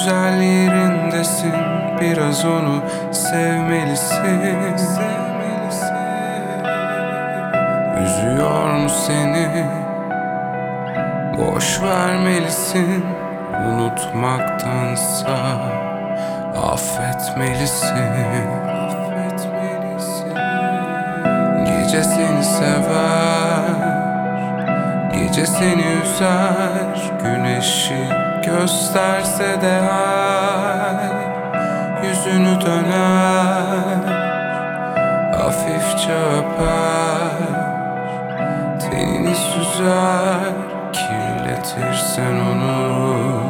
güzel yerindesin, biraz onu sevmelisin. Üzüyor mu seni? Boş vermelisin. Unutmaktansa affetmelisin. Gece seni sever, gece seni üzer. Güneşi gösterse de ay yüzünü döner, hafifçe öper, tenini süzer. Kirletirsen onu